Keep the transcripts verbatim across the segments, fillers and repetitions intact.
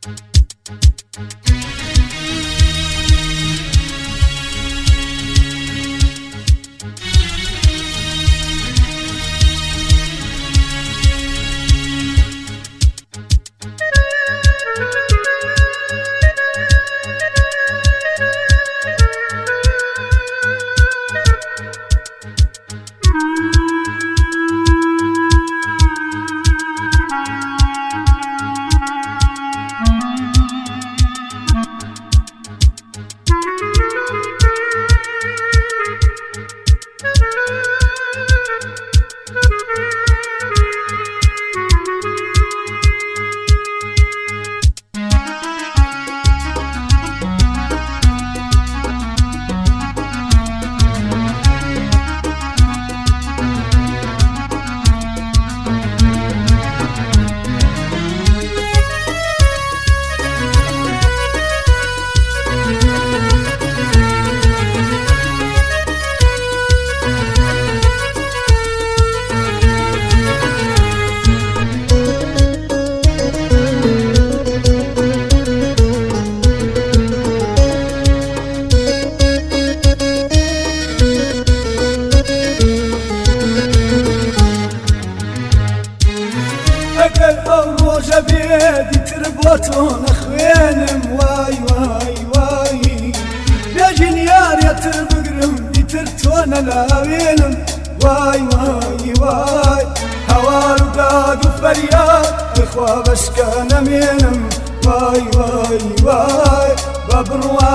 بيدي تربوتون خوينم واي واي واي بيجن يار يتربقرم دي ترتون لاوينم واي واي واي هوار وقاد وفرياد اخوة بشكان مينم واي واي واي ببروا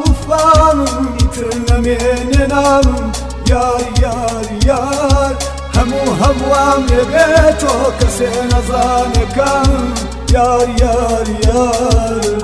اطوفانم دي ترنمين نامم يار يار يار همو هموام لبيتو كسين ظانكم يار يار يار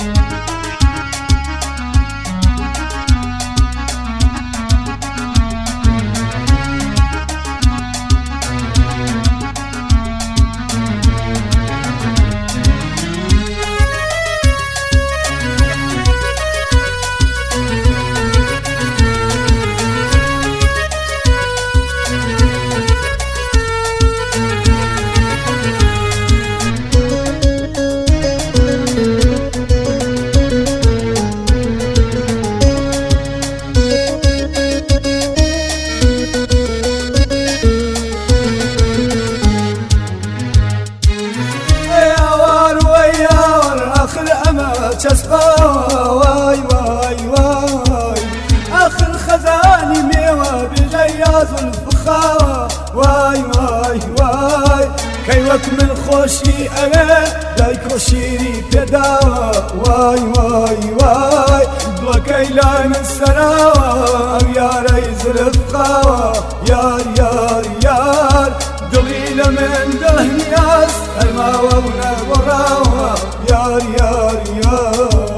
واي واي واي آخر خزاني ميوة بغياظ الفخاوة واي واي واي كيوك من خوشي أغا دايكو شيري تداوة واي واي واي وكيلا من سراوة أو يا ريز الفخاوة يار يار يار دغيلة من دهنياس الماوة ونبراوة يار يار يار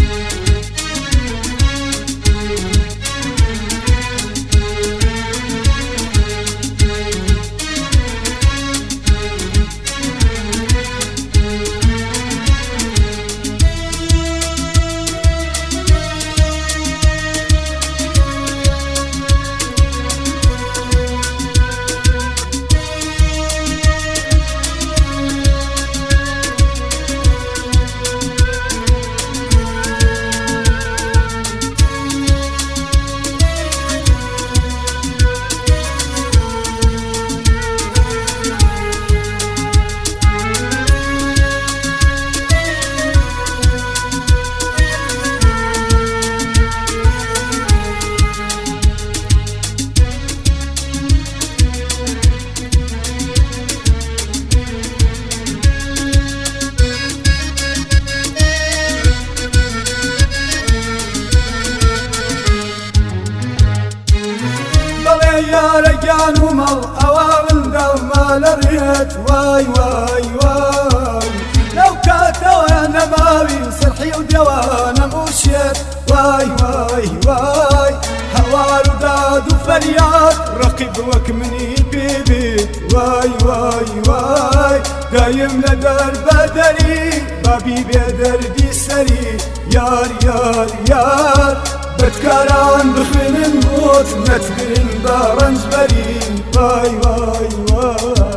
يا رجال ومر أوامن دوما لريت واي واي واي لو كاتوا أنا ماوي صرحي ودوانا موشيت واي واي واي هوار وداد وفرياد رقب وكمني ببيت واي واي واي دايم لدار بدري بابي بدردي سري يار يار يار بتكاران بخين الموت نتقرن بارنج بري واي واي واي